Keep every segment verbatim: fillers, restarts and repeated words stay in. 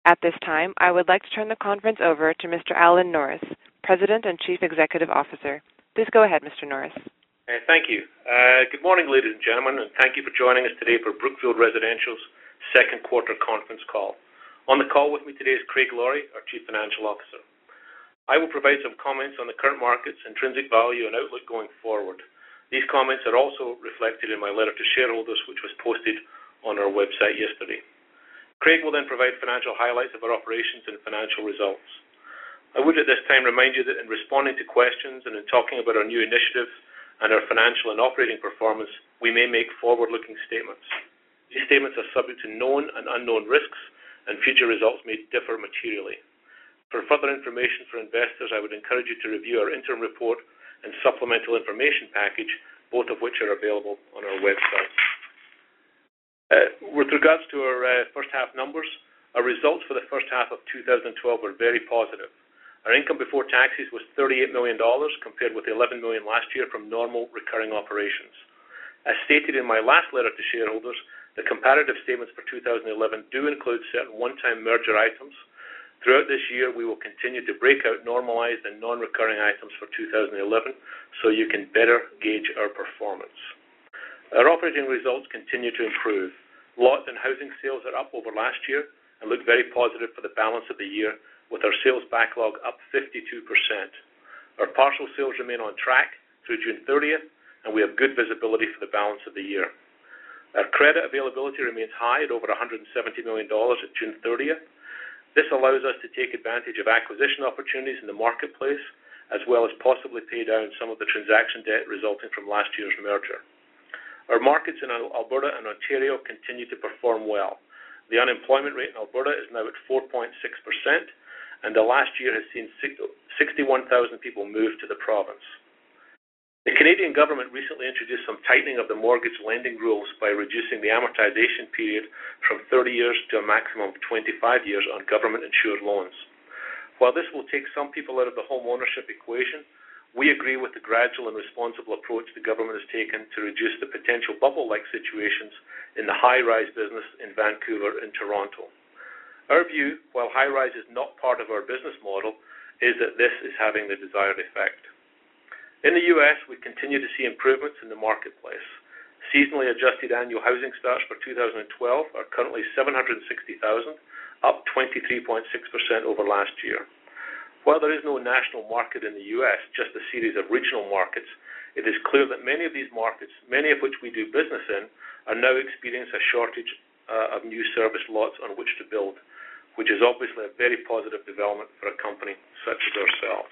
At this time, I would like to turn the conference over to Mister Alan Norris, President and Chief Executive Officer. Please go ahead, Mister Norris. Uh, thank you. Uh, good morning, ladies and gentlemen, and thank you for joining us today for Brookfield Residential's second quarter conference call. On the call with me today is Craig Laurie, our Chief Financial Officer. I will provide some comments on the current markets, intrinsic value, and outlook going forward. These comments are also reflected in my letter to shareholders, which was posted on our website yesterday. Craig will then provide financial highlights of our operations and financial results. I would at this time remind you that in responding to questions and in talking about our new initiatives and our financial and operating performance, we may make forward-looking statements. These statements are subject to known and unknown risks, and future results may differ materially. For further information for investors, I would encourage you to review our interim report and supplemental information package, both of which are available on our website. Uh, with regards to our uh, first half numbers, our results for the first half of two thousand twelve were very positive. Our income before taxes was thirty-eight million dollars compared with eleven million dollars last year from normal recurring operations. As stated in my last letter to shareholders, the comparative statements for two thousand eleven do include certain one-time merger items. Throughout this year, we will continue to break out normalized and non-recurring items for two thousand eleven so you can better gauge our performance. Our operating results continue to improve. Lot and housing sales are up over last year and look very positive for the balance of the year, with our sales backlog up fifty-two percent. Our partial sales remain on track through June thirtieth, and we have good visibility for the balance of the year. Our credit availability remains high at over one hundred seventy million dollars at June thirtieth. This allows us to take advantage of acquisition opportunities in the marketplace, as well as possibly pay down some of the transaction debt resulting from last year's merger. Our markets in Alberta and Ontario continue to perform well. The unemployment rate in Alberta is now at four point six percent, and the last year has seen sixty-one thousand people move to the province. The Canadian government recently introduced some tightening of the mortgage lending rules by reducing the amortization period from thirty years to a maximum of twenty-five years on government-insured loans. While this will take some people out of the home ownership equation, we agree with the gradual and responsible approach the government has taken to reduce the potential bubble-like situations in the high-rise business in Vancouver and Toronto. Our view, while high-rise is not part of our business model, is that this is having the desired effect. In the U S, we continue to see improvements in the marketplace. Seasonally adjusted annual housing starts for two thousand twelve are currently seven hundred sixty thousand, up twenty-three point six percent over last year. While there is no national market in the U S, just a series of regional markets, it is clear that many of these markets, many of which we do business in, are now experiencing a shortage uh, of new service lots on which to build, which is obviously a very positive development for a company such as ourselves.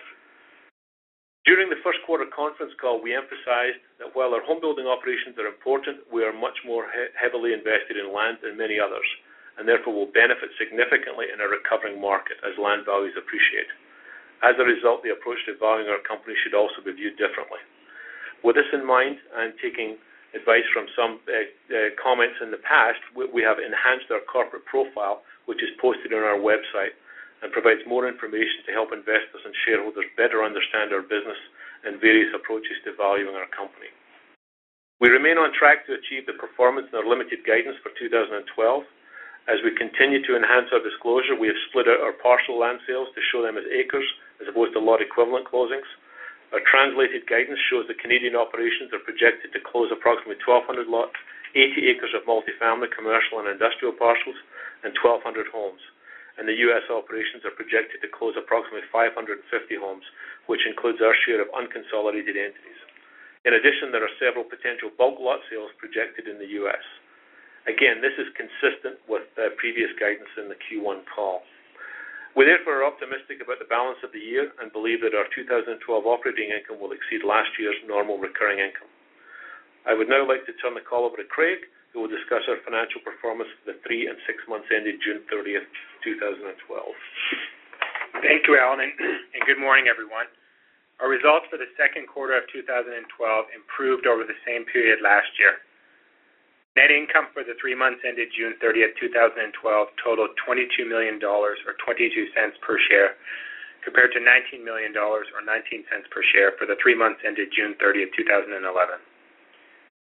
During the first quarter conference call, we emphasized that while our home building operations are important, we are much more he- heavily invested in land than many others, and therefore will benefit significantly in a recovering market as land values appreciate. As a result, the approach to valuing our company should also be viewed differently. With this in mind, and taking advice from some uh, uh, comments in the past, we, we have enhanced our corporate profile, which is posted on our website, and provides more information to help investors and shareholders better understand our business and various approaches to valuing our company. We remain on track to achieve the performance in our limited guidance for two thousand twelve. As we continue to enhance our disclosure, we have split out our partial land sales to show them as acres as opposed to lot equivalent closings. Our translated guidance shows the Canadian operations are projected to close approximately twelve hundred lots, eighty acres of multifamily, commercial and industrial parcels, and twelve hundred homes. And the U S operations are projected to close approximately five hundred fifty homes, which includes our share of unconsolidated entities. In addition, there are several potential bulk lot sales projected in the U S Again, this is consistent with uh, previous guidance in the Q one call. We therefore are optimistic about the balance of the year and believe that our two thousand twelve operating income will exceed last year's normal recurring income. I would now like to turn the call over to Craig, who will discuss our financial performance for the three and six months ended June thirtieth, two thousand twelve. Thank you, Alan, and good morning, everyone. Our results for the second quarter of two thousand twelve improved over the same period last year. Net income for the three months ended June thirtieth, two thousand twelve totaled twenty-two million dollars or twenty-two cents per share, compared to nineteen million dollars or nineteen cents per share for the three months ended June thirtieth, two thousand eleven.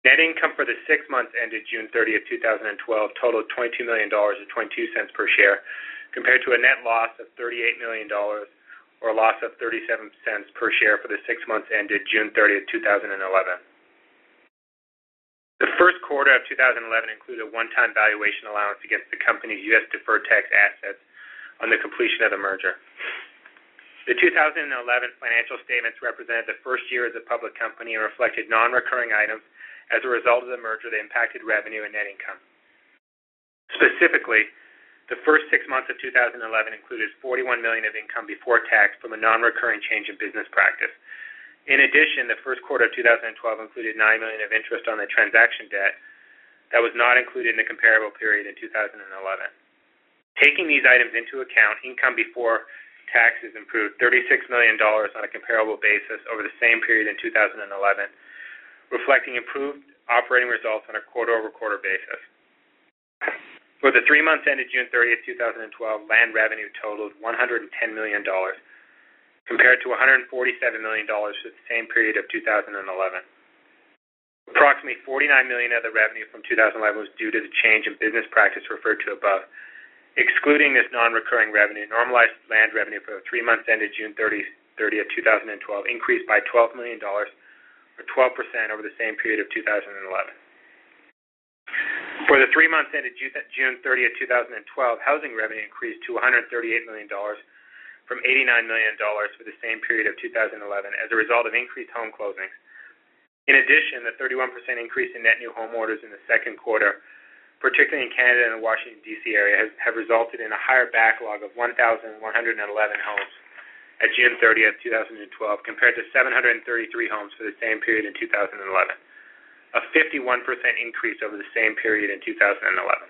Net income for the six months ended June thirtieth, two thousand twelve totaled twenty-two million dollars or twenty-two cents per share, compared to a net loss of thirty-eight million dollars or a loss of thirty-seven cents per share for the six months ended June thirtieth, two thousand eleven. The first quarter of two thousand eleven included a one-time valuation allowance against the company's U S deferred tax assets on the completion of the merger. The two thousand eleven financial statements represented the first year as a public company and reflected non-recurring items as a result of the merger that impacted revenue and net income. Specifically, the first six months of two thousand eleven included forty-one million dollars of income before tax from a non-recurring change in business practice. In addition, the first quarter of two thousand twelve included nine million dollars of interest on the transaction debt that was not included in the comparable period in two thousand eleven. Taking these items into account, income before taxes improved thirty-six million dollars on a comparable basis over the same period in two thousand eleven, reflecting improved operating results on a quarter-over-quarter basis. For the three months ended June thirtieth, two thousand twelve, land revenue totaled one hundred ten million dollars, compared to one hundred forty-seven million dollars for the same period of two thousand eleven. Approximately forty-nine million dollars of the revenue from two thousand eleven was due to the change in business practice referred to above. Excluding this non-recurring revenue, normalized land revenue for the three months ended June thirtieth, two thousand twelve increased by twelve million dollars, or twelve percent over the same period of two thousand eleven. For the three months ended June thirtieth, two thousand twelve, housing revenue increased to one hundred thirty-eight million dollars from eighty-nine million dollars for the same period of two thousand eleven as a result of increased home closings. In addition, the thirty-one percent increase in net new home orders in the second quarter, particularly in Canada and the Washington, D C area, has, have resulted in a higher backlog of one thousand one hundred eleven homes at June thirtieth, two thousand twelve, compared to seven hundred thirty-three homes for the same period in two thousand eleven, a fifty-one percent increase over the same period in two thousand eleven.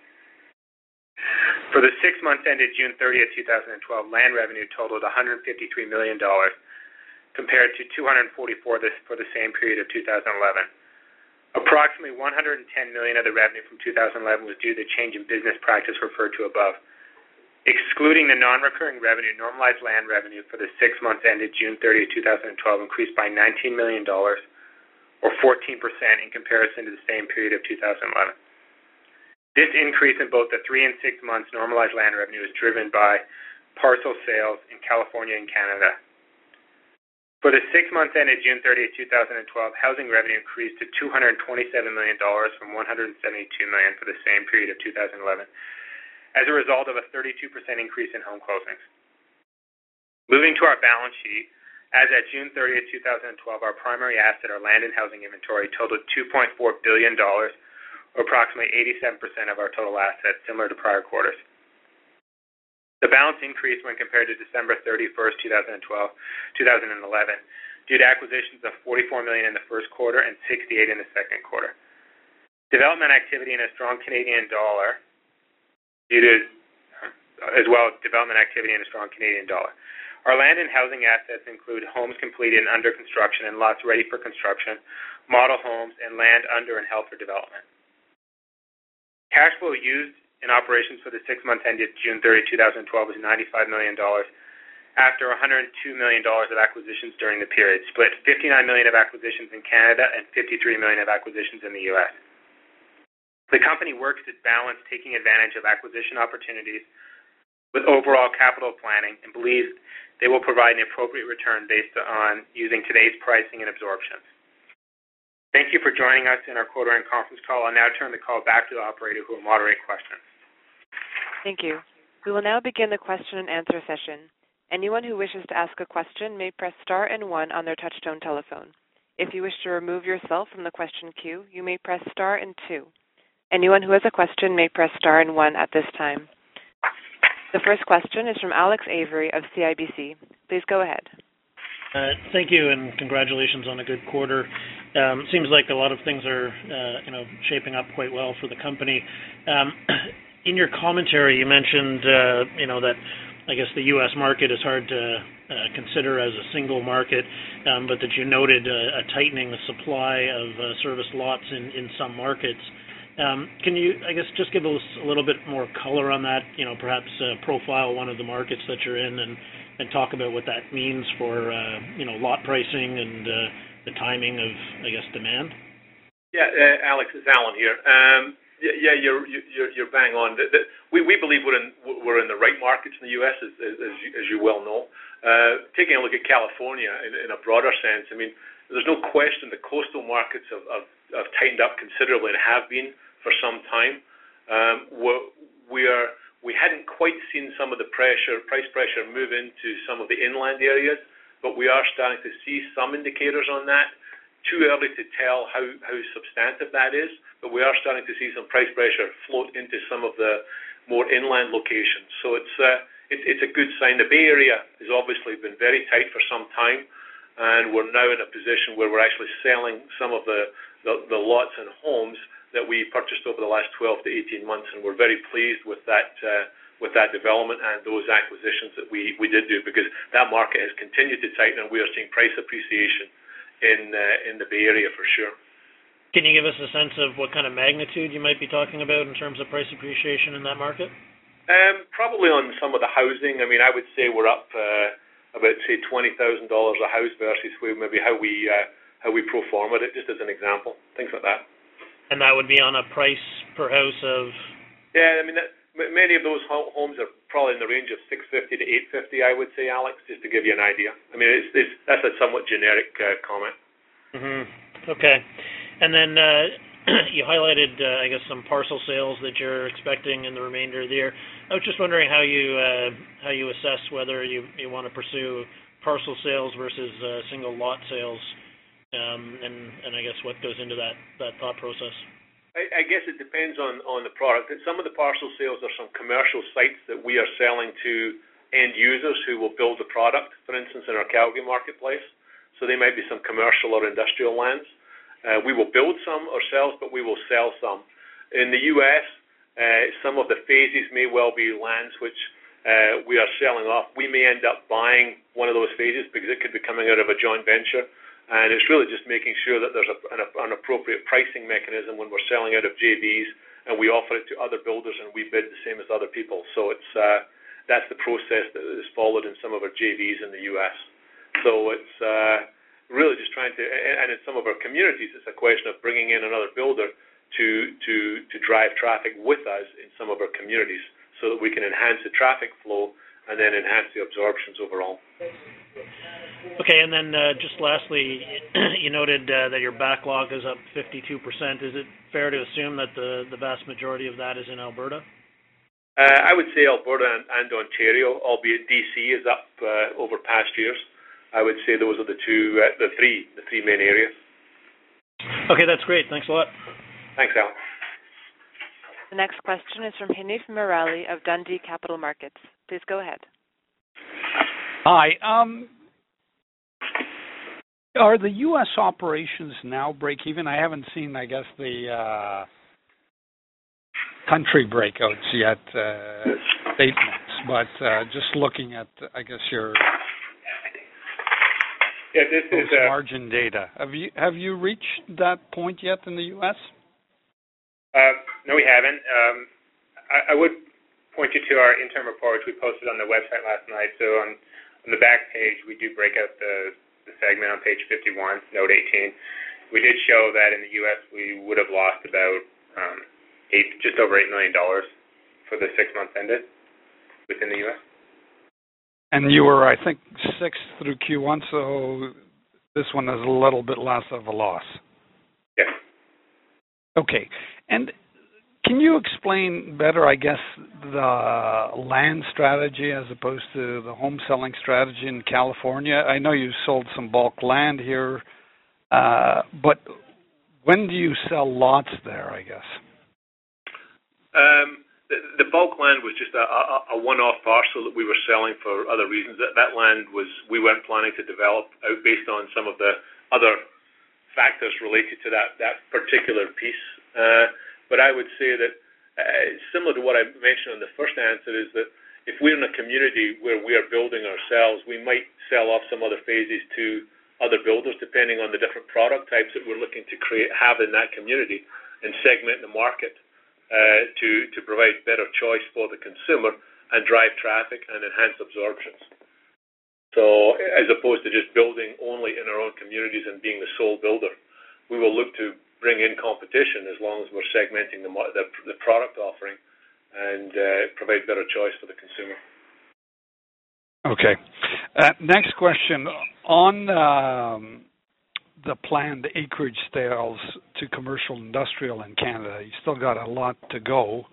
For the six months ended June thirtieth, two thousand twelve, land revenue totaled one hundred fifty-three million dollars, compared to two hundred forty-four dollars for the same period of two thousand eleven. Approximately one hundred ten million dollars of the revenue from two thousand eleven was due to the change in business practice referred to above. Excluding the non-recurring revenue, normalized land revenue for the six months ended June thirtieth, two thousand twelve increased by nineteen million dollars, or fourteen percent in comparison to the same period of two thousand eleven. This increase in both the three and six months normalized land revenue is driven by parcel sales in California and Canada. For the six months ended June thirtieth, two thousand twelve, housing revenue increased to two hundred twenty-seven million dollars from one hundred seventy-two million dollars for the same period of two thousand eleven, as a result of a thirty-two percent increase in home closings. Moving to our balance sheet, as at June thirtieth, two thousand twelve, our primary asset, our land and housing inventory, totaled two point four billion dollars, or approximately eighty-seven percent of our total assets, similar to prior quarters. The balance increased when compared to December thirty-first, two thousand twelve, two thousand eleven, due to acquisitions of forty-four million dollars in the first quarter and sixty-eight million dollars in the second quarter. Development activity in a strong Canadian dollar, due to, as well as development activity in a strong Canadian dollar. Our land and housing assets include homes completed and under construction and lots ready for construction, model homes, and land under and held for development. Cash flow used in operations for the six months ended June thirtieth, two thousand twelve was ninety-five million dollars, after one hundred two million dollars of acquisitions during the period, split fifty-nine million dollars of acquisitions in Canada and fifty-three million dollars of acquisitions in the U S. The company works to balance taking advantage of acquisition opportunities with overall capital planning and believes they will provide an appropriate return based on using today's pricing and absorptions. Thank you for joining us in our quarter-end conference call. I'll now turn the call back to the operator who will moderate questions. Thank you. We will now begin the question and answer session. Anyone who wishes to ask a question may press star and one on their touch-tone telephone. If you wish to remove yourself from the question queue, you may press star and two. Anyone who has a question may press star and one at this time. The first question is from Alex Avery of C I B C. Please go ahead. Uh, thank you, and congratulations on a good quarter. Um, seems like a lot of things are, uh, you know, shaping up quite well for the company. Um, in your commentary, you mentioned, uh, you know, that I guess the U S market is hard to uh, consider as a single market, um, but that you noted a, a tightening the supply of uh, service lots in, in some markets. Um, can you, I guess, just give us a little bit more color on that, you know, perhaps uh, profile one of the markets that you're in and, and talk about what that means for, uh, you know, lot pricing and uh, the timing of, I guess, demand? Yeah, uh, Alex, it's Alan here. Um, yeah, yeah, you're you're you're bang on. The, the, we we believe we're in we're in the right markets in the U S as as, as, you, as you well know. Uh, taking a look at California in, in a broader sense, I mean, there's no question the coastal markets have, have, have tightened up considerably and have been for some time. Um, we're, we are we hadn't quite seen some of the pressure, price pressure, move into some of the inland areas, but we are starting to see some indicators on that. Too early to tell how, how substantive that is, but we are starting to see some price pressure float into some of the more inland locations. So it's uh, it, it's a good sign. The Bay Area has obviously been very tight for some time, and we're now in a position where we're actually selling some of the, the, the lots and homes that we purchased over the last twelve to eighteen months, and we're very pleased with that uh, with that development and those acquisitions that we, we did do, because that market has continued to tighten, and we are seeing price appreciation in uh, in the Bay Area for sure. Can you give us a sense of what kind of magnitude you might be talking about in terms of price appreciation in that market? Um, probably on some of the housing. I mean, I would say we're up uh, about say twenty thousand dollars a house versus maybe how we uh, how we pro forma it, just as an example, things like that. And that would be on a price per house of? Yeah, I mean, that, many of those homes are probably in the range of six fifty to eight fifty, I would say, Alex, just to give you an idea. I mean, it's, it's, that's a somewhat generic uh, comment. Mm-hmm. Okay. And then uh, you highlighted, uh, I guess, some parcel sales that you're expecting in the remainder of the year. I was just wondering how you uh, how you assess whether you, you want to pursue parcel sales versus uh, single lot sales, um, and, and I guess what goes into that, that thought process. I, I guess it depends on, on the product. Some of the parcel sales are some commercial sites that we are selling to end users who will build the product, for instance, in our Calgary marketplace. So they might be some commercial or industrial lands. Uh, we will build some ourselves, but we will sell some. In the U S, uh, some of the phases may well be lands which uh, we are selling off. We may end up buying one of those phases because it could be coming out of a joint venture. And it's really just making sure that there's a, an, an appropriate pricing mechanism when we're selling out of J Vs, and we offer it to other builders, and we bid the same as other people. So it's uh, that's the process that is followed in some of our J Vs in the U S. So it's uh, really just trying to, and in some of our communities, it's a question of bringing in another builder to to to drive traffic with us in some of our communities, so that we can enhance the traffic flow and then enhance the absorptions overall. Okay, and then uh, just lastly, you noted uh, that your backlog is up fifty-two percent. Is it fair to assume that the, the vast majority of that is in Alberta? Uh, I would say Alberta and, and Ontario, albeit D C is up uh, over past years. I would say those are the two, uh, the three, the three main areas. Okay, that's great. Thanks a lot. Thanks, Alan. The next question is from Hanif Mirali of Dundee Capital Markets. Please go ahead. Hi. Um, are the U S operations now break even? I haven't seen, I guess, the uh, country breakouts yet, uh, statements, but uh, just looking at, I guess, your yeah, this is uh, margin data. Have you have you reached that point yet in the U S? Uh, no, we haven't. Um, I, I would point you to our interim report, which we posted on the website last night. So on, on the back page, we do break out the, the segment on page fifty-one, note eighteen. We did show that in the U S we would have lost about um, eight, just over eight million dollars for the six months ended within the U S. And you were, I think, sixth through Q one, so this one is a little bit less of a loss. Yes. Okay. And can you explain better, I guess, the land strategy as opposed to the home selling strategy in California? I know you sold some bulk land here, uh, but when do you sell lots there, I guess? Um, the, the bulk land was just a, a, a one-off parcel that we were selling for other reasons. That, that land was, we weren't planning to develop out based on some of the other factors related to that, that particular piece. Uh, but I would say that, uh, similar to what I mentioned in the first answer, is that if we're in a community where we are building ourselves, we might sell off some other phases to other builders, depending on the different product types that we're looking to create, have in that community, and segment the market uh, to, to provide better choice for the consumer and drive traffic and enhance absorptions. So as opposed to just building only in our own communities and being the sole builder, we will look to bring in competition as long as we're segmenting the the, the product offering and uh, provide better choice for the consumer. Okay. Uh, next question on um, the planned acreage sales to commercial industrial in Canada. You still got a lot to go.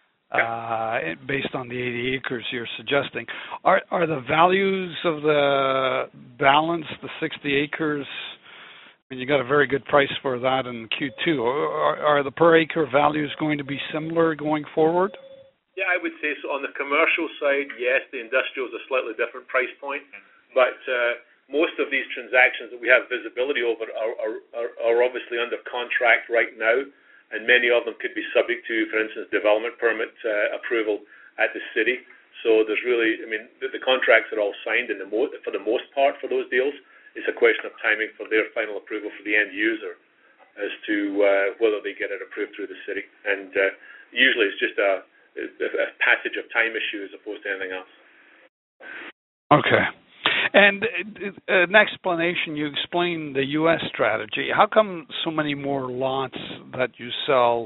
Uh, based on the eighty acres you're suggesting. Are are the values of the balance, the sixty acres, I mean, you got a very good price for that in Q two. Are, are the per acre values going to be similar going forward? Yeah, I would say so. On the commercial side, yes, the industrial is a slightly different price point, but uh, most of these transactions that we have visibility over are, are, are, are obviously under contract right now. And many of them could be subject to, for instance, development permit uh, approval at the city. So there's really, I mean, the, the contracts are all signed in the mo- for the most part for those deals. It's a question of timing for their final approval for the end user as to uh, whether they get it approved through the city. And uh, usually it's just a, a passage of time issue as opposed to anything else. Okay. And uh, an explanation, you explained the U S strategy. How come so many more lots that you sell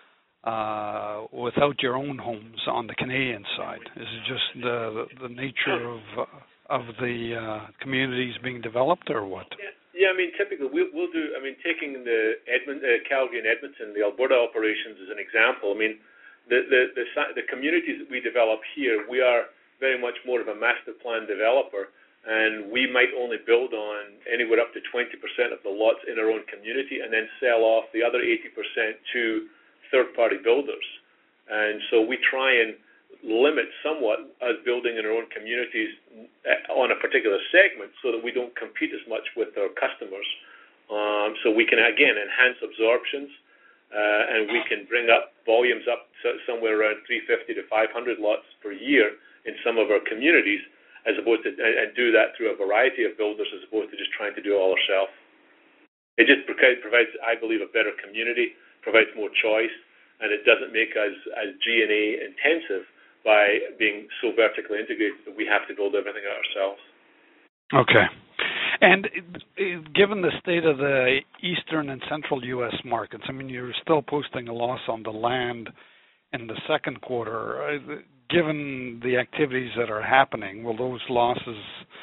uh, without your own homes on the Canadian side? Is it just the the nature of uh, of the uh, communities being developed, or what? Yeah, yeah I mean, typically we'll, we'll do. I mean, taking the Edmond, uh, Calgary and Edmonton, the Alberta operations as an example. I mean, the the the, the communities that we develop here, we are very much more of a master plan developer. And we might only build on anywhere up to twenty percent of the lots in our own community and then sell off the other eighty percent to third-party builders. And so we try and limit somewhat us building in our own communities on a particular segment so that we don't compete as much with our customers. Um, so we can, again, enhance absorptions uh, and we can bring up volumes up to somewhere around three hundred fifty to five hundred lots per year in some of our communities, as opposed to, and do that through a variety of builders as opposed to just trying to do it all ourselves. It just provides, I believe, a better community, provides more choice, and it doesn't make us as G and A intensive by being so vertically integrated that we have to build everything ourselves. Okay. And given the state of the eastern and central U S markets, I mean, you're still posting a loss on the land in the second quarter. Given the activities that are happening, will those losses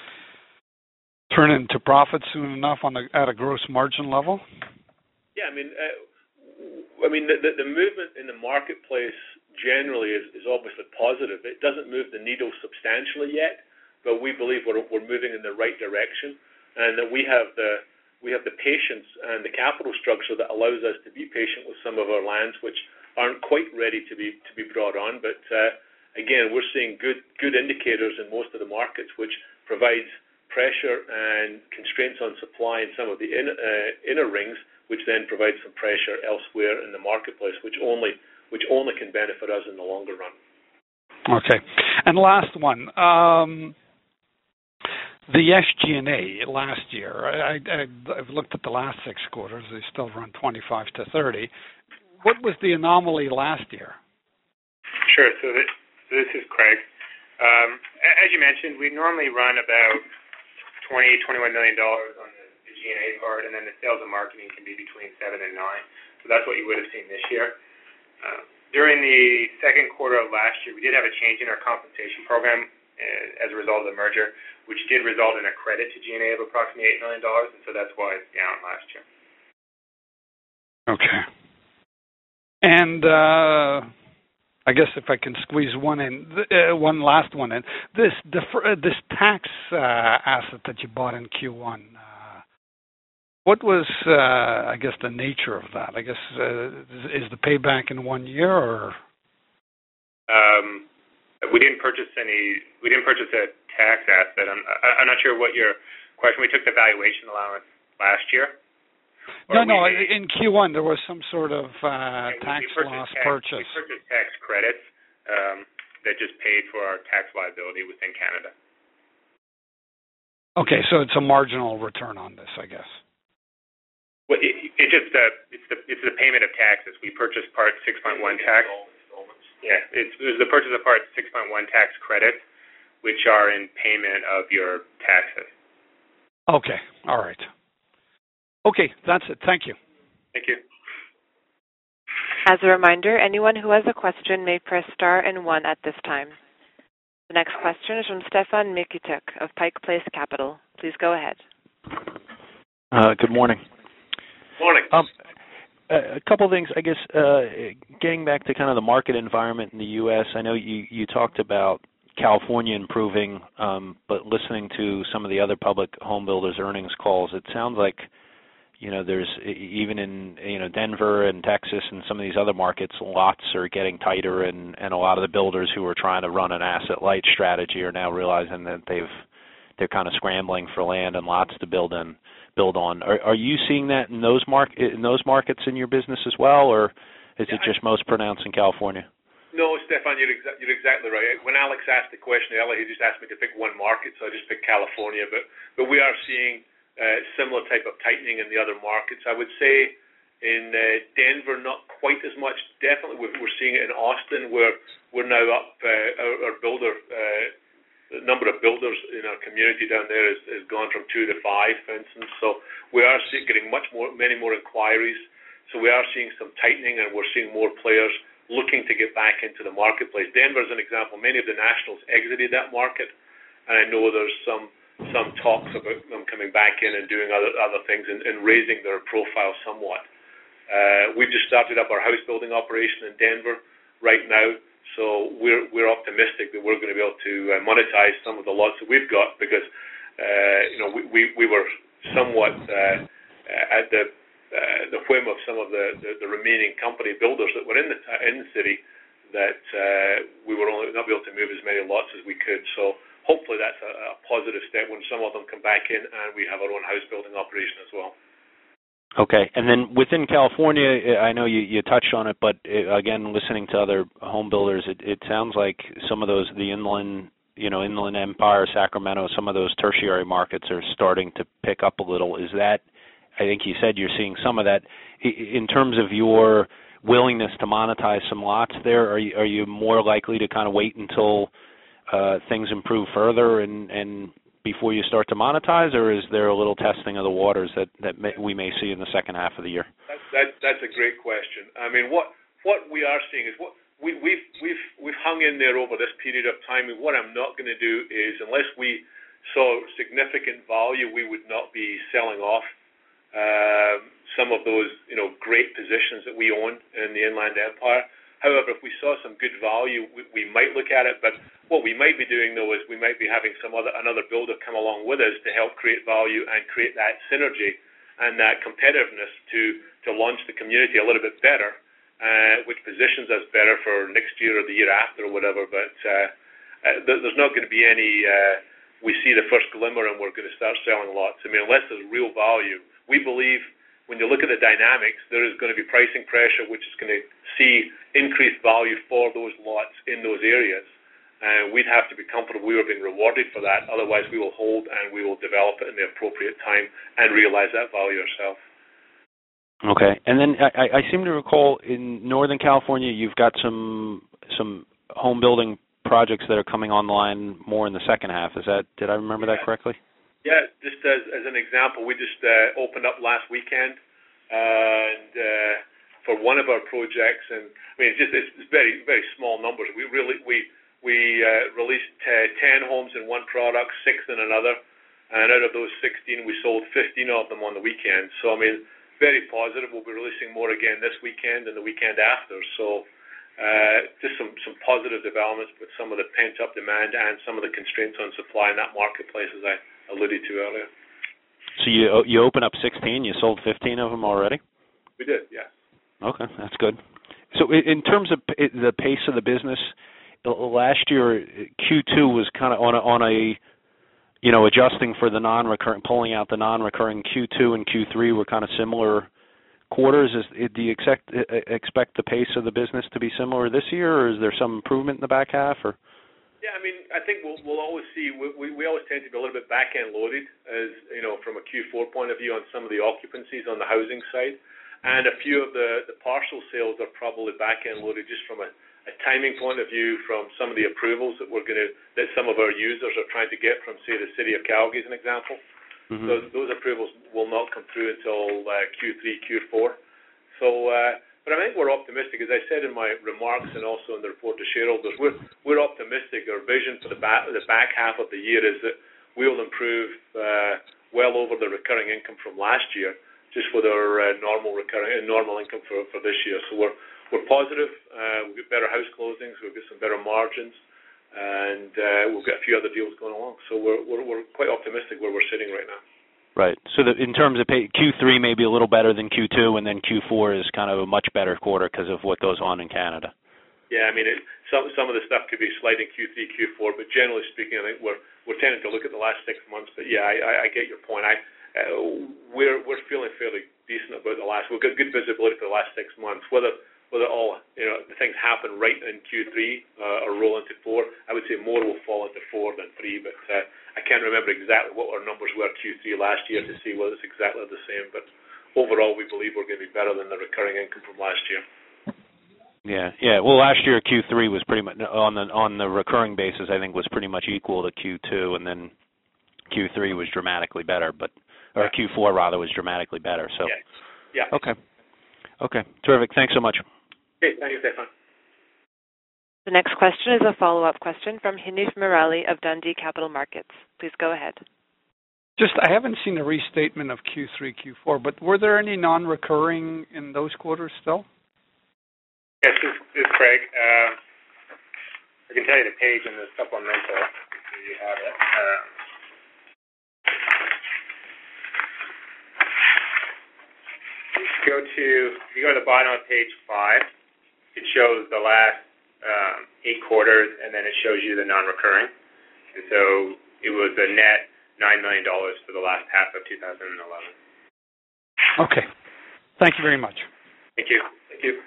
turn into profit soon enough on the, at a gross margin level? Yeah, I mean, uh, I mean, the, the, the movement in the marketplace generally is, is obviously positive. It doesn't move the needle substantially yet, but we believe we're we're moving in the right direction, and that we have the we have the patience and the capital structure that allows us to be patient with some of our lands, which aren't quite ready to be to be brought on, but. Uh, Again, we're seeing good good indicators in most of the markets, which provides pressure and constraints on supply in some of the in, uh, inner rings, which then provides some pressure elsewhere in the marketplace, which only which only can benefit us in the longer run. Okay, and last one, um, the S G and A last year. I, I, I've looked at the last six quarters; they still run twenty-five to thirty. What was the anomaly last year? Sure. So this. This is Craig. Um, as you mentioned, we normally run about twenty, twenty-one million dollars on the, the G and A part, and then the sales and marketing can be between seven and nine. So that's what you would have seen this year. Uh, during the second quarter of last year, we did have a change in our compensation program uh, as a result of the merger, which did result in a credit to G and A of approximately eight million dollars, and so that's why it's down last year. Okay. And uh I guess if I can squeeze one in, uh, one last one in, this defer, uh, this tax uh, asset that you bought in Q one, uh, what was, uh, I guess, the nature of that? I guess, uh, is the payback in one year, or? Um, we didn't purchase any, we didn't purchase a tax asset. I'm, I'm not sure what your question, we took the valuation allowance last year. No, no. Made, in Q one, there was some sort of uh, tax loss tax, purchase. We purchased tax credits um, that just paid for our tax liability within Canada. Okay, so it's a marginal return on this, I guess. Well, it, it just uh, it's the it's the payment of taxes. We purchased Part six point one tax. Yeah, it's, it was the purchase of Part six point one tax credits, which are in payment of your taxes. Okay, all right. Okay, that's it. Thank you. Thank you. As a reminder, anyone who has a question may press star and one at this time. The next question is from Stefan Mikituk of Pike Place Capital. Please go ahead. Uh, good morning. Morning. Um, a couple of things, I guess, uh, getting back to kind of the market environment in the U S, I know you, you talked about California improving, um, but listening to some of the other public home builders' earnings calls, it sounds like, you know, there's even in, you know, Denver and Texas and some of these other markets, lots are getting tighter, and, and a lot of the builders who are trying to run an asset-light strategy are now realizing that they've they're kind of scrambling for land and lots to build in. build on. Are, are you seeing that in those mark in those markets in your business as well, or is yeah, it just I, most pronounced in California? No, Stefan, you're, exa- you're exactly right. When Alex asked the question earlier, he just asked me to pick one market, so I just picked California. But but we are seeing uh, similar type of tightening in the other markets. I would say in uh, Denver, not quite as much. Definitely, we're, we're seeing it in Austin, where we're now up. Uh, our, our builder. Uh, The number of builders in our community down there has, has gone from two to five, for instance. So we are see, getting much more, many more inquiries. So we are seeing some tightening, and we're seeing more players looking to get back into the marketplace. Denver, as an example, many of the nationals exited that market, and I know there's some some talks about them coming back in and doing other other things and, and raising their profile somewhat. Uh, we've just started up our house building operation in Denver right now. So we're we're optimistic that we're going to be able to uh, monetize some of the lots that we've got, because uh, you know we, we, we were somewhat uh, at the uh, the whim of some of the, the, the remaining company builders that were in the in the city, that uh, we were only not be able to move as many lots as we could. So hopefully that's a, a positive step when some of them come back in and we have our own house building operation as well. Okay, and then within California, I know you, you touched on it, but again, listening to other home builders, it, it sounds like some of those, the inland, you know, Inland Empire, Sacramento, some of those tertiary markets are starting to pick up a little. Is that, I think you said you're seeing some of that. In terms of your willingness to monetize some lots there, are you, are you more likely to kind of wait until uh, things improve further and, and before you start to monetize, or is there a little testing of the waters that, that may, we may see in the second half of the year? That, that, that's a great question. I mean, what what we are seeing is what we, we've we've we've hung in there over this period of time. And what I'm not going to do is, unless we saw significant value, we would not be selling off um, some of those, you know, great positions that we own in the Inland Empire. However, if we saw some good value, we, we might look at it. But what we might be doing, though, is we might be having some other another builder come along with us to help create value and create that synergy and that competitiveness to, to launch the community a little bit better, uh, which positions us better for next year or the year after or whatever. But uh, uh, there's not going to be any, uh, we see the first glimmer and we're going to start selling lots. I mean, unless there's real value, we believe when you look at the dynamics, there is going to be pricing pressure, which is going to see increased value for those lots in those areas. And uh, we'd have to be comfortable we were being rewarded for that. Otherwise, we will hold and we will develop it in the appropriate time and realize that value ourselves. Okay. And then I, I seem to recall in Northern California, you've got some some home building projects that are coming online more in the second half. Is that, did I remember yeah. that correctly? Yeah, just as, as an example, we just uh, opened up last weekend, and uh, for one of our projects, and I mean, it's just it's, it's very very small numbers. We really we we uh, released uh, ten homes in one product, six in another, and out of those sixteen, we sold fifteen of them on the weekend. So I mean, very positive. We'll be releasing more again this weekend and the weekend after. So uh, just some some positive developments with some of the pent up demand and some of the constraints on supply in that marketplace, as I alluded to earlier. So you you open up sixteen, you sold fifteen of them already? We did, yes. Okay, that's good. So in terms of the pace of the business, last year Q two was kind of on a, on a, you know, adjusting for the non-recurring, pulling out the non-recurring. Q two and Q three were kind of similar quarters. Is, do you expect expect the pace of the business to be similar this year, or is there some improvement in the back half? Or Yeah, I mean, I think we'll we'll always see. We, we we always tend to be a little bit back end loaded, as you know, from a Q four point of view on some of the occupancies on the housing side, and a few of the the partial sales are probably back end loaded just from a, a timing point of view from some of the approvals that we're going to that some of our users are trying to get from, say, the city of Calgary as an example. Mm-hmm. So those approvals will not come through until uh, Q three, Q four. So uh, but I think we're optimistic. As I said in my remarks and also in the report to shareholders, we're we're optimistic. Our vision for the back the back half of the year is that we will improve uh, well over the recurring income from last year, just with our uh, normal recurring uh, normal income for, for this year. So we're we're positive. Uh, we've got better house closings. We've got some better margins, and uh, we've got a few other deals going along. So we're we're, we're quite optimistic where we're sitting right now. Right. So that in terms of pay, Q three may be a little better than Q two, and then Q four is kind of a much better quarter because of what goes on in Canada. Yeah, I mean, it, some some of the stuff could be slight in Q three, Q four, but generally speaking, I think we're we're tending to look at the last six months. But yeah, I, I, I get your point. I uh, we're we're feeling fairly decent about the last. We've got good visibility for the last six months. Whether whether all you know the things happen right in Q three uh, or roll into four, I would say more will fall into four than three. But uh, I can't remember exactly what our numbers were Q three last year to see whether it's exactly the same. But overall, we believe we're going to be better than the recurring income from last year. Yeah, yeah. Well, last year Q three was pretty much on the on the recurring basis. I think was pretty much equal to Q two, and then Q three was dramatically better, but or Q four rather was dramatically better. So, yeah. yeah. Okay. Okay. Terrific. Thanks so much. Okay. Thank you, Stefan. The next question is a follow-up question from Hinif Mirali of Dundee Capital Markets. Please go ahead. Just, I haven't seen a restatement of Q three, Q four, but were there any non-recurring in those quarters still? Yes, this, this is Craig. Uh, I can tell you the page in the supplemental if you have it. Uh, go to if you go to the bottom of page five, it shows the last um, eight quarters, and then it shows you the non-recurring. And so it was a net nine million dollars for the last half of two thousand eleven. Okay. Thank you very much. Thank you. Thank you.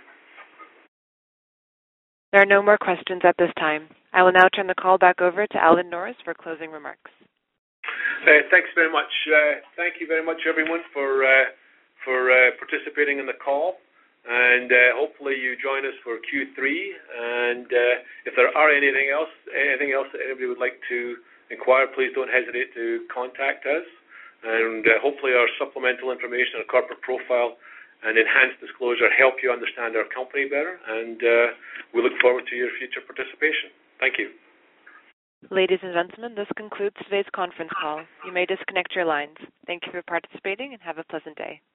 There are no more questions at this time. I will now turn the call back over to Alan Norris for closing remarks. Uh, thanks very much. Uh, thank you very much, everyone, for uh, for uh, participating in the call. And uh, hopefully you join us for Q three. And uh, if there are anything else, anything else that anybody would like to inquire, please don't hesitate to contact us. And uh, hopefully our supplemental information, our corporate profile, and enhanced disclosure help you understand our company better, and uh, we look forward to your future participation. Thank you. Ladies and gentlemen, this concludes today's conference call. You may disconnect your lines. Thank you for participating and have a pleasant day.